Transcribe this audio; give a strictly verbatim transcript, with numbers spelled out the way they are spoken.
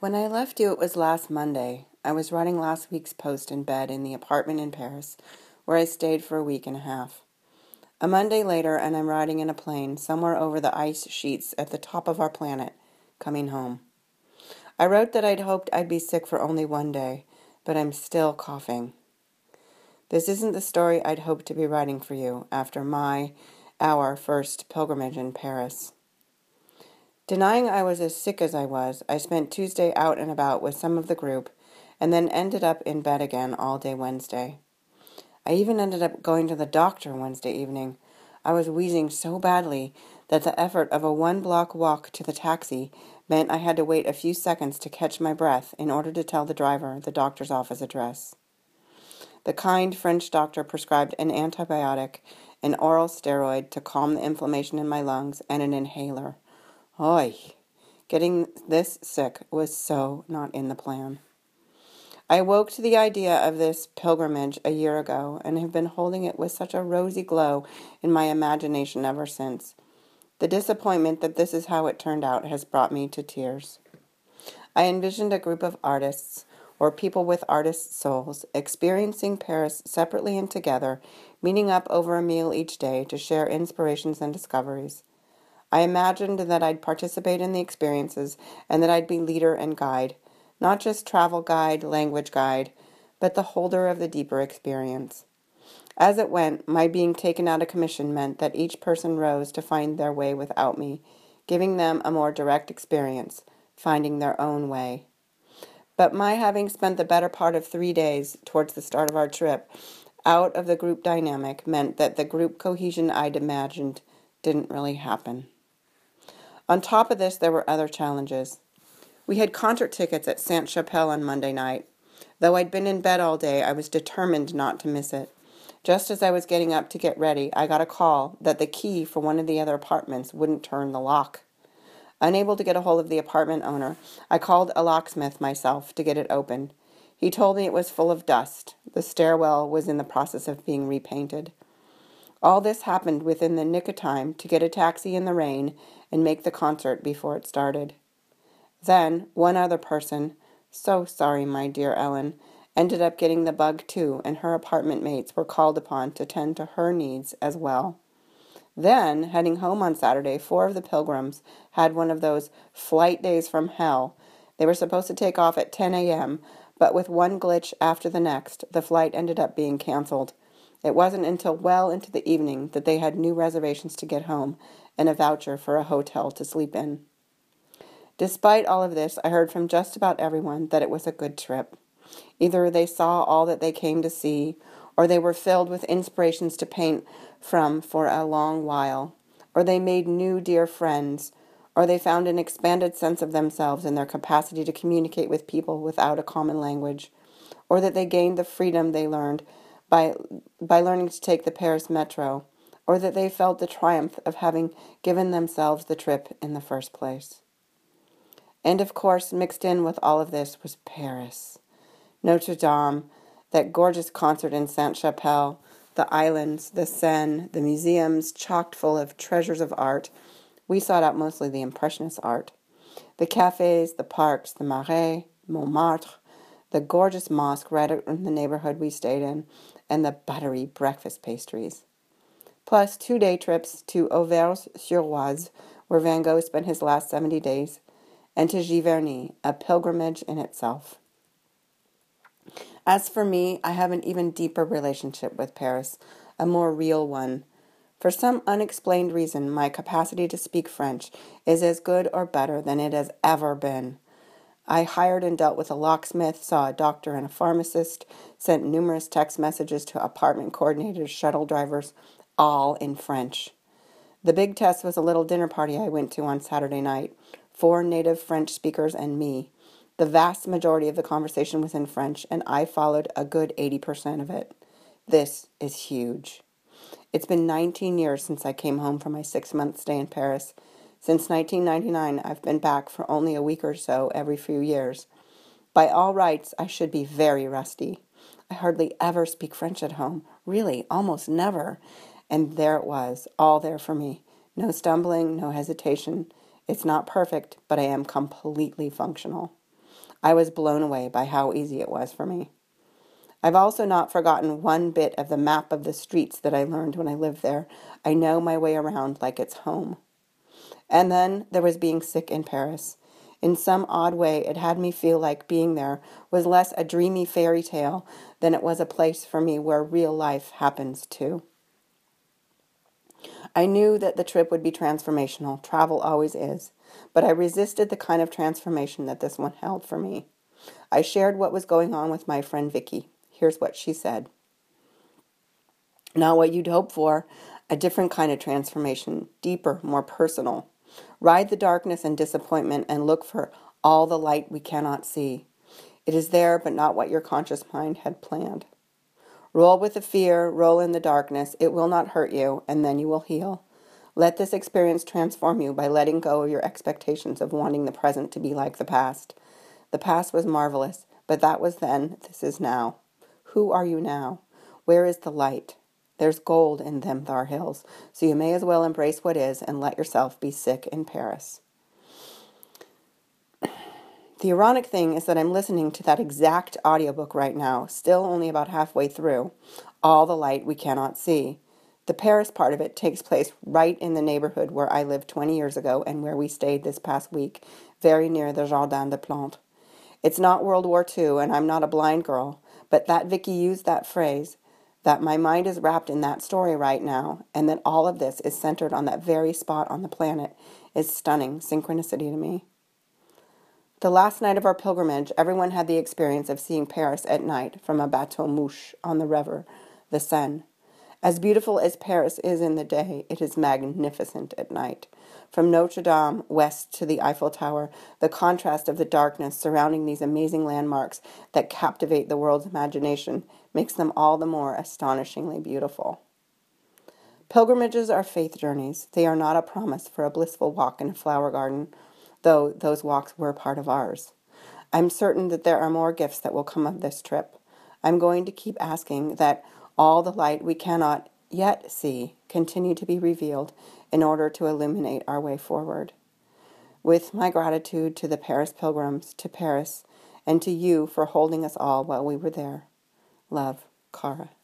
When I left you, it was last Monday. I was writing last week's post in bed in the apartment in Paris, where I stayed for a week and a half. A Monday later, and I'm riding in a plane somewhere over the ice sheets at the top of our planet, coming home. I wrote that I'd hoped I'd be sick for only one day, but I'm still coughing. This isn't the story I'd hoped to be writing for you after my, our first pilgrimage in Paris. Denying I was as sick as I was, I spent Tuesday out and about with some of the group, and then ended up in bed again all day Wednesday. I even ended up going to the doctor Wednesday evening. I was wheezing so badly that the effort of a one-block walk to the taxi meant I had to wait a few seconds to catch my breath in order to tell the driver the doctor's office address. The kind French doctor prescribed an antibiotic, an oral steroid to calm the inflammation in my lungs, and an inhaler. Oy, getting this sick was so not in the plan. I awoke to the idea of this pilgrimage a year ago and have been holding it with such a rosy glow in my imagination ever since. The disappointment that this is how it turned out has brought me to tears. I envisioned a group of artists, or people with artist souls, experiencing Paris separately and together, meeting up over a meal each day to share inspirations and discoveries. I imagined that I'd participate in the experiences and that I'd be leader and guide, not just travel guide, language guide, but the holder of the deeper experience. As it went, my being taken out of commission meant that each person rose to find their way without me, giving them a more direct experience, finding their own way. But my having spent the better part of three days towards the start of our trip out of the group dynamic meant that the group cohesion I'd imagined didn't really happen. On top of this, there were other challenges. We had concert tickets at Sainte-Chapelle on Monday night. Though I'd been in bed all day, I was determined not to miss it. Just as I was getting up to get ready, I got a call that the key for one of the other apartments wouldn't turn the lock. Unable to get a hold of the apartment owner, I called a locksmith myself to get it opened. He told me it was full of dust. The stairwell was in the process of being repainted. All this happened within the nick of time to get a taxi in the rain and make the concert before it started. Then, one other person, so sorry, my dear Ellen, ended up getting the bug too, and her apartment mates were called upon to tend to her needs as well. Then, heading home on Saturday, four of the pilgrims had one of those flight days from hell. They were supposed to take off at ten a.m., but with one glitch after the next, the flight ended up being canceled. It wasn't until well into the evening that they had new reservations to get home and a voucher for a hotel to sleep in. Despite all of this, I heard from just about everyone that it was a good trip. Either they saw all that they came to see, or they were filled with inspirations to paint from for a long while, or they made new dear friends, or they found an expanded sense of themselves in their capacity to communicate with people without a common language, or that they gained the freedom they learned by by learning to take the Paris metro, or that they felt the triumph of having given themselves the trip in the first place. And of course, mixed in with all of this was Paris. Notre Dame, that gorgeous concert in Sainte-Chapelle, the islands, the Seine, the museums chocked full of treasures of art. We sought out mostly the Impressionist art. The cafes, the parks, the Marais, Montmartre, the gorgeous mosque right in the neighborhood we stayed in, and the buttery breakfast pastries. Plus two day trips to Auvers-sur-Oise, where Van Gogh spent his last seventy days, and to Giverny, a pilgrimage in itself. As for me, I have an even deeper relationship with Paris, a more real one. For some unexplained reason, my capacity to speak French is as good or better than it has ever been. I hired and dealt with a locksmith, saw a doctor and a pharmacist, sent numerous text messages to apartment coordinators, shuttle drivers, all in French. The big test was a little dinner party I went to on Saturday night. Four native French speakers and me. The vast majority of the conversation was in French, and I followed a good eighty percent of it. This is huge. It's been nineteen years since I came home from my six-month stay in Paris. Since nineteen ninety-nine, I've been back for only a week or so every few years. By all rights, I should be very rusty. I hardly ever speak French at home. Really, almost never. And there it was, all there for me. No stumbling, no hesitation. It's not perfect, but I am completely functional. I was blown away by how easy it was for me. I've also not forgotten one bit of the map of the streets that I learned when I lived there. I know my way around like it's home. And then there was being sick in Paris. In some odd way, it had me feel like being there was less a dreamy fairy tale than it was a place for me where real life happens too. I knew that the trip would be transformational. Travel always is. But I resisted the kind of transformation that this one held for me. I shared what was going on with my friend Vicky. Here's what she said. Not what you'd hope for. A different kind of transformation. Deeper, more personal. Ride the darkness and disappointment and look for all the light we cannot see. It is there, but not what your conscious mind had planned. Roll with the fear, roll in the darkness. It will not hurt you, and then you will heal. Let this experience transform you by letting go of your expectations of wanting the present to be like the past. The past was marvelous, but that was then, this is now. Who are you now? Where is the light? There's gold in them thar hills, so you may as well embrace what is and let yourself be sick in Paris. The ironic thing is that I'm listening to that exact audiobook right now, still only about halfway through, All the Light We Cannot See. The Paris part of it takes place right in the neighborhood where I lived twenty years ago and where we stayed this past week, very near the Jardin des Plantes. It's not World War Two, and I'm not a blind girl, but that Vicky used that phrase, that my mind is wrapped in that story right now, and that all of this is centered on that very spot on the planet, is stunning synchronicity to me. The last night of our pilgrimage, everyone had the experience of seeing Paris at night from a bateau mouche on the river, the Seine. As beautiful as Paris is in the day, it is magnificent at night. From Notre Dame west to the Eiffel Tower, the contrast of the darkness surrounding these amazing landmarks that captivate the world's imagination makes them all the more astonishingly beautiful. Pilgrimages are faith journeys. They are not a promise for a blissful walk in a flower garden, though those walks were part of ours. I'm certain that there are more gifts that will come of this trip. I'm going to keep asking that all the light we cannot yet see continue to be revealed in order to illuminate our way forward. With my gratitude to the Paris pilgrims, to Paris, and to you for holding us all while we were there. Love, Cara.